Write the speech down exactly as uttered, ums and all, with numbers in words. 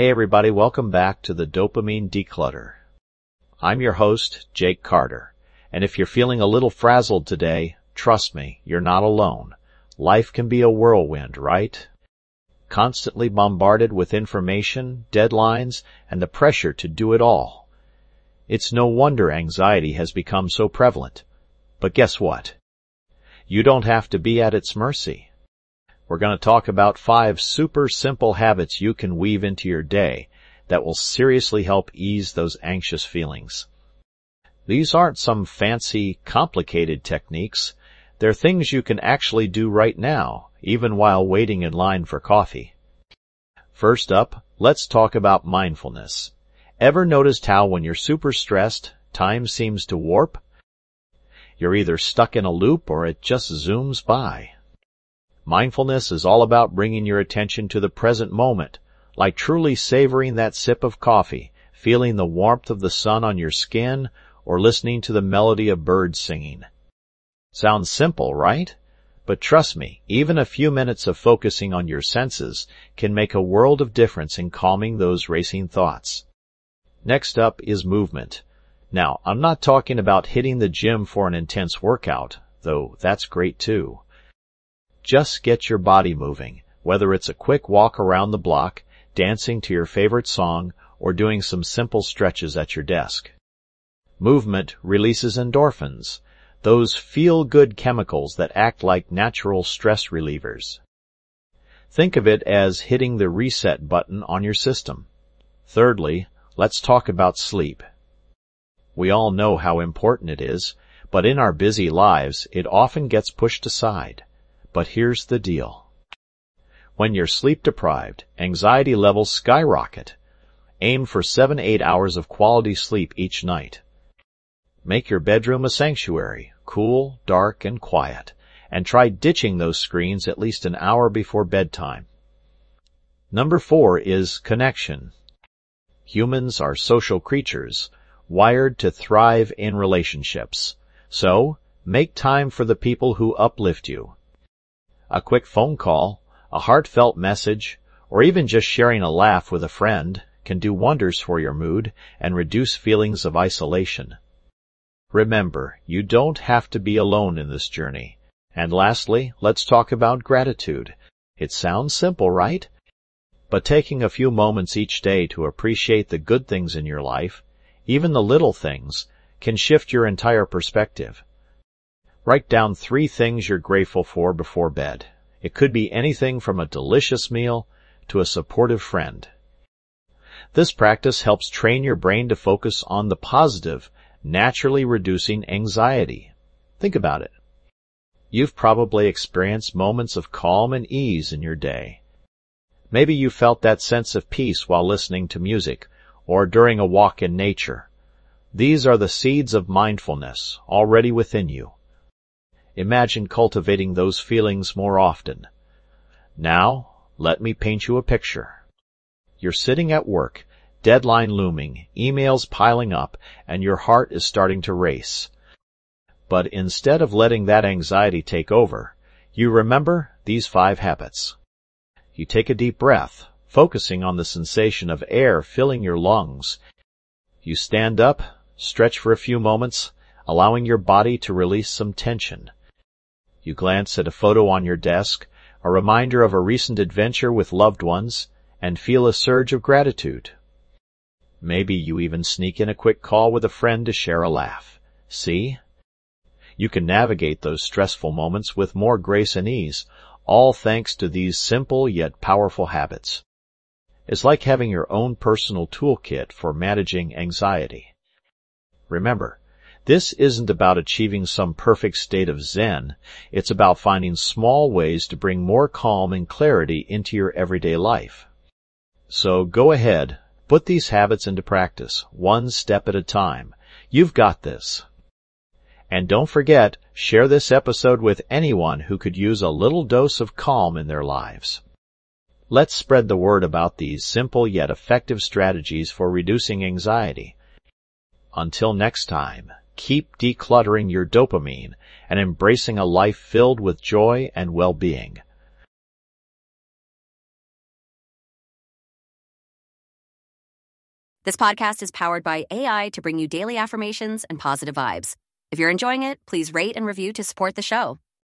Hey everybody, welcome back to the Dopamine Declutter. I'm your host, Jake Carter, and if you're feeling a little frazzled today, trust me, you're not alone. Life can be a whirlwind, right? Constantly bombarded with information, deadlines, and the pressure to do it all. It's no wonder anxiety has become so prevalent. But guess what? You don't have to be at its mercy. We're going to talk about five super simple habits you can weave into your day that will seriously help ease those anxious feelings. These aren't some fancy, complicated techniques. They're things you can actually do right now, even while waiting in line for coffee. First up, let's talk about mindfulness. Ever noticed how when you're super stressed, time seems to warp? You're either stuck in a loop or it just zooms by. Mindfulness is all about bringing your attention to the present moment, like truly savoring that sip of coffee, feeling the warmth of the sun on your skin, or listening to the melody of birds singing. Sounds simple, right? But trust me, even a few minutes of focusing on your senses can make a world of difference in calming those racing thoughts. Next up is movement. Now, I'm not talking about hitting the gym for an intense workout, though that's great too. Just get your body moving, whether it's a quick walk around the block, dancing to your favorite song, or doing some simple stretches at your desk. Movement releases endorphins, those feel-good chemicals that act like natural stress relievers. Think of it as hitting the reset button on your system. Thirdly, let's talk about sleep. We all know how important it is, but in our busy lives, it often gets pushed aside. But here's the deal. When you're sleep-deprived, anxiety levels skyrocket. Aim for seven to eight hours of quality sleep each night. Make your bedroom a sanctuary, cool, dark, and quiet, and try ditching those screens at least an hour before bedtime. Number four is connection. Humans are social creatures, wired to thrive in relationships. So, make time for the people who uplift you. A quick phone call, a heartfelt message, or even just sharing a laugh with a friend can do wonders for your mood and reduce feelings of isolation. Remember, you don't have to be alone in this journey. And lastly, let's talk about gratitude. It sounds simple, right? But taking a few moments each day to appreciate the good things in your life, even the little things, can shift your entire perspective. Write down three things you're grateful for before bed. It could be anything from a delicious meal to a supportive friend. This practice helps train your brain to focus on the positive, naturally reducing anxiety. Think about it. You've probably experienced moments of calm and ease in your day. Maybe you felt that sense of peace while listening to music or during a walk in nature. These are the seeds of mindfulness already within you. Imagine cultivating those feelings more often. Now, let me paint you a picture. You're sitting at work, deadline looming, emails piling up, and your heart is starting to race. But instead of letting that anxiety take over, you remember these five habits. You take a deep breath, focusing on the sensation of air filling your lungs. You stand up, stretch for a few moments, allowing your body to release some tension. You glance at a photo on your desk, a reminder of a recent adventure with loved ones, and feel a surge of gratitude. Maybe you even sneak in a quick call with a friend to share a laugh. See? You can navigate those stressful moments with more grace and ease, all thanks to these simple yet powerful habits. It's like having your own personal toolkit for managing anxiety. Remember, this isn't about achieving some perfect state of Zen. It's about finding small ways to bring more calm and clarity into your everyday life. So go ahead, put these habits into practice, one step at a time. You've got this. And don't forget, share this episode with anyone who could use a little dose of calm in their lives. Let's spread the word about these simple yet effective strategies for reducing anxiety. Until next time, keep decluttering your dopamine and embracing a life filled with joy and well-being. This podcast is powered by A I to bring you daily affirmations and positive vibes. If you're enjoying it, please rate and review to support the show.